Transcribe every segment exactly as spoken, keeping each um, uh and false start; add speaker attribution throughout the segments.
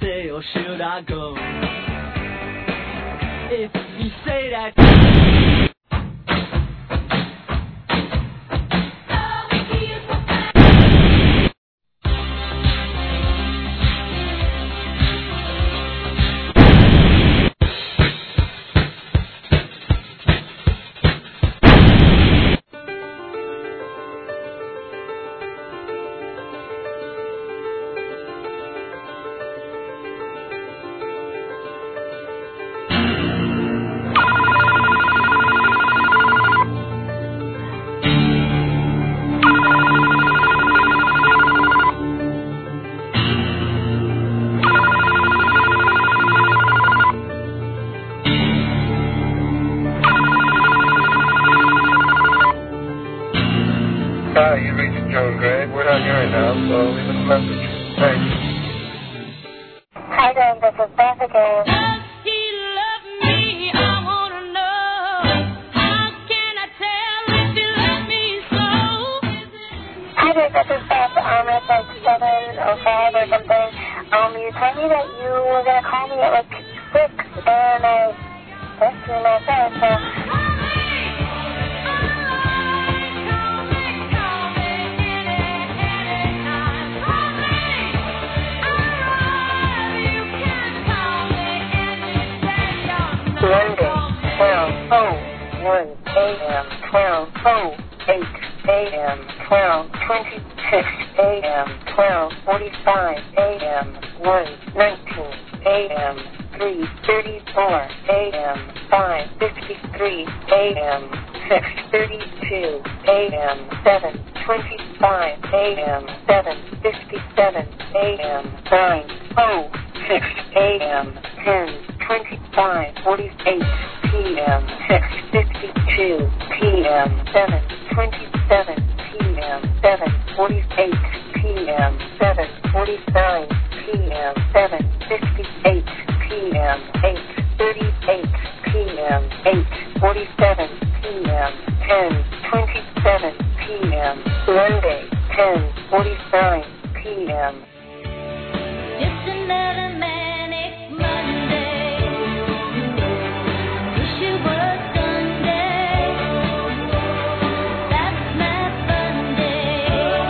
Speaker 1: stay or should I go? If you say that.
Speaker 2: Hi, you reached Joan Gray. We're not here right now, so leave us a message. Thanks.
Speaker 3: Hi, Greg. This is Beth again.
Speaker 4: Does he love me? I want to know. How can I tell if he loves me so?
Speaker 3: Hi, Greg. This is Beth. Um, it's like seven oh five or something. Um, you told me that you were going to call me at like six, and I texted you my phone, so... Monday, twelve oh one a.m., twelve oh eight a.m., twelve twenty-six a.m., twelve forty-five a.m., one nineteen a.m., three thirty-four a.m., five fifty-three a.m., six thirty-two a.m., seven twenty-five a.m., seven fifty-seven a.m., nine oh six a.m., ten twenty-five forty-eight p.m., six fifty-two p.m., seven twenty-seven p.m., seven forty-eight p.m., seven forty-nine p.m., seven fifty-eight p.m., eight thirty-eight p.m., eight forty-seven p.m., ten twenty-seven p.m., Monday, ten forty-nine p.m.
Speaker 4: Just another manic Monday. Wish it was Sunday. That's my fun day.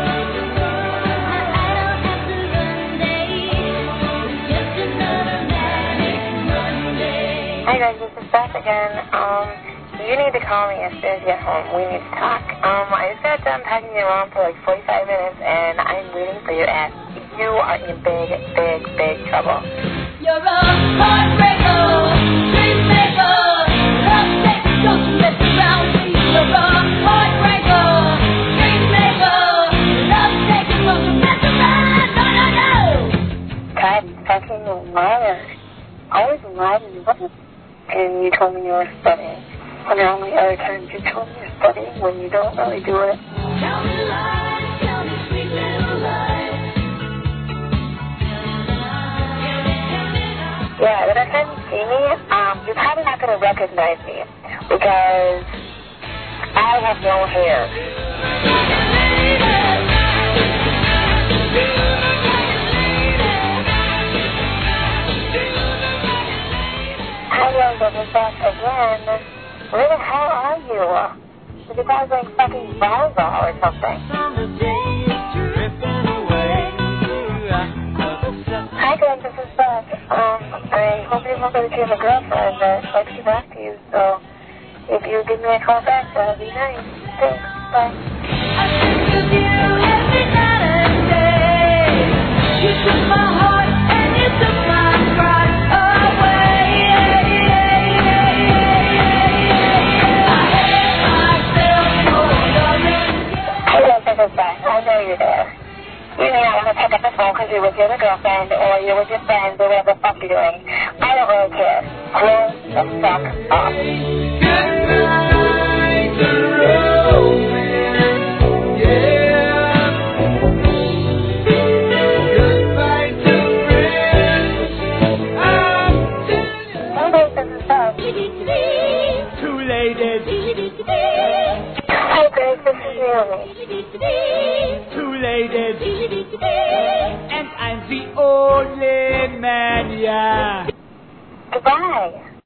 Speaker 4: I don't have to run day. Just another manic Monday.
Speaker 3: Hi guys, this is Beth again. Um, you need to call me as soon as you get home. We need to talk. Um, I just got done packing you around for like forty-five minutes, and I'm waiting for your ass. You are in big, big, big trouble.
Speaker 4: You're a heartbreaker, dream maker, love taker, don't you mess around with me. You're a heartbreaker, dream maker, love taker, don't you mess around. No, no, no.
Speaker 3: God, fucking liar. Always lied and wasn't. And you told me you were studying. And the only other times you told me you're studying when you don't really do it.
Speaker 4: Tell me lies, tell me sweet little lies.
Speaker 3: Yeah, the next time you see me, um, you're probably not going to recognize me because I have no hair. Hi guys, this is Beth again. Where the hell are you? Did you guys like fucking volleyball or something? Hi guys, this is Beth. Um, I hope you remember that you have a girlfriend that likes to back to you, so if you give me a call back, that would be nice. Thanks, bye.
Speaker 4: I think of you every night and day. You took my heart and you took my pride away. I hate myself for loving you.
Speaker 3: Hi guys, this is Beth. I know you're there. You may not want to pick up the phone because you're with your other girlfriend or you're with your friends or whatever the fuck you're doing. I don't really care. Close the fuck up.
Speaker 4: Goodnight to romance, yeah. Goodbye to friends. I'm
Speaker 3: Hi guys, this is Beth.
Speaker 1: Two ladies.
Speaker 3: Hi Grace, this is Naomi.
Speaker 1: Two ladies. And I'm the only man, yeah.
Speaker 3: Goodbye.